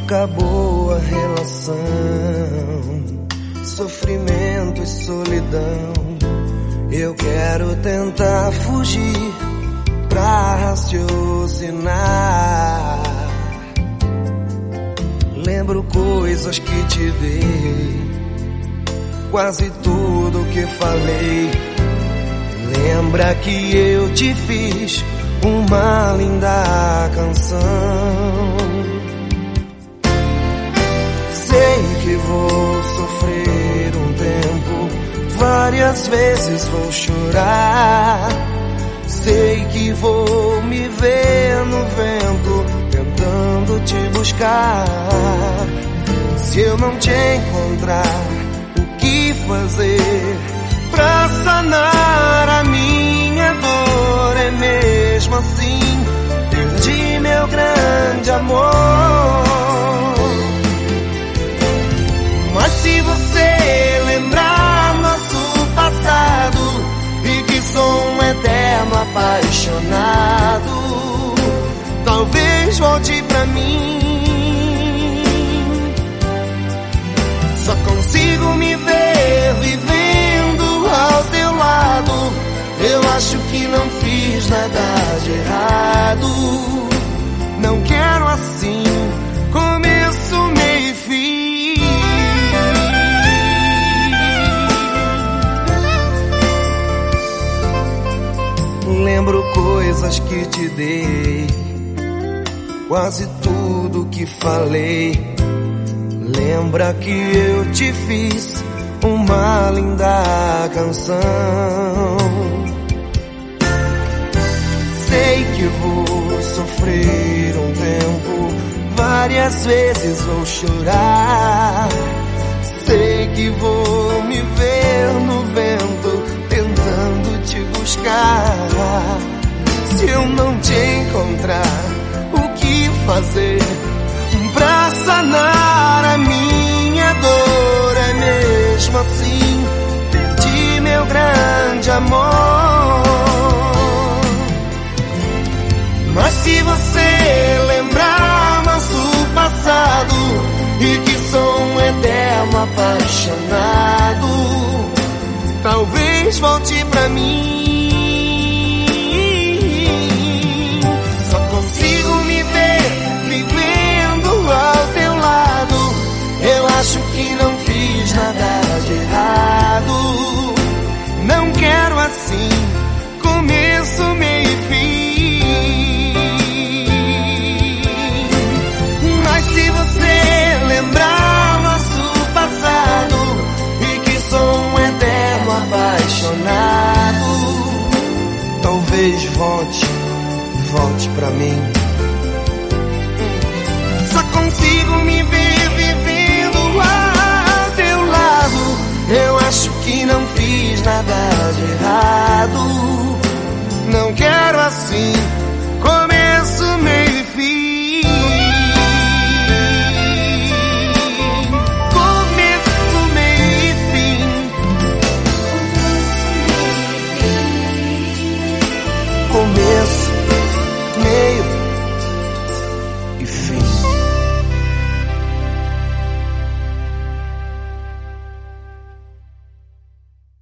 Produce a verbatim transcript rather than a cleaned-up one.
Acabou a relação, sofrimento e solidão. Eu quero tentar fugir pra raciocinar. Lembro coisas que te dei, quase tudo que falei. Lembra que eu te fiz uma linda canção. Sei que vou sofrer um tempo, várias vezes vou chorar. Sei que vou me ver no vento, tentando te buscar. Se eu não te encontrar, o que fazer pra sanar a minha dor? É mesmo assim, perdi meu grande amor. Mas se você lembrar nosso passado e que sou um eterno apaixonado, talvez volte pra mim. Só consigo me ver vivendo ao teu lado. Eu acho que não fiz nada de errado. Não quero assim, começo, meio e fim. Lembro coisas que te dei, quase tudo que falei. Lembra que eu te fiz uma linda canção. Sei que vou sofrer um tempo, várias vezes vou chorar. Sei que vou me ver no vento, tentando te buscar. Se eu não te encontrar, o que fazer pra sanar a minha dor? É mesmo assim, perdi meu grande amor. Mas se você lembrar nosso passado e que sou um eterno apaixonado, talvez volte pra mim. Só consigo me ver vivendo ao teu lado. Eu acho que não fiz nada de errado. Não quero assim, começo, meio e fim. Mas se você lembrar nosso passado e que sou um eterno apaixonado, talvez volte, volte pra mim. Só consigo me ver vivendo ao teu lado. Eu acho que não fiz nada de errado. Não quero assim, começo, meio e fim. Começo, meio e fim. Começo, meio e fim.